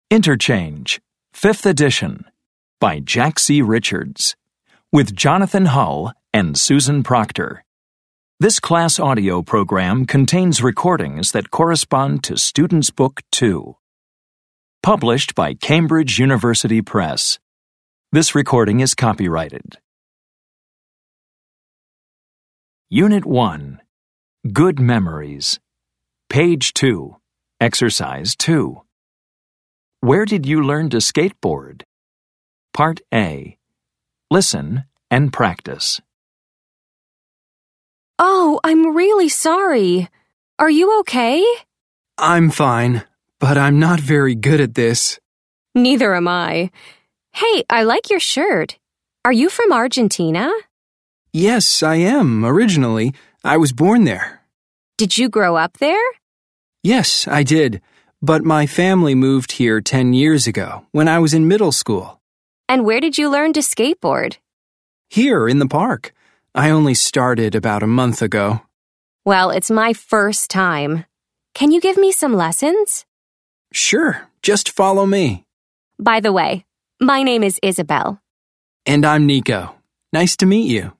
Interchange, 5th edition, by Jack C. Richards, with Jonathan Hull and Susan Proctor. This class audio program contains recordings that correspond to Student's Book 2. Published by Cambridge University Press. This recording is copyrighted. Unit 1. Good Memories. Page 2. Exercise 2. Where did you learn to skateboard? Part A. Listen and practice. Oh, I'm really sorry. Are you okay? I'm fine, but I'm not very good at this. Neither am I. Hey, I like your shirt. Are you from Argentina? Yes, I am, originally. I was born there. Did you grow up there? Yes, I did. But my family moved here 10 years ago, when I was in middle school. And where did you learn to skateboard? Here, in the park. I only started about a month ago. Well, it's my first time. Can you give me some lessons? Sure, just follow me. By the way, my name is Isabel. And I'm Nico. Nice to meet you.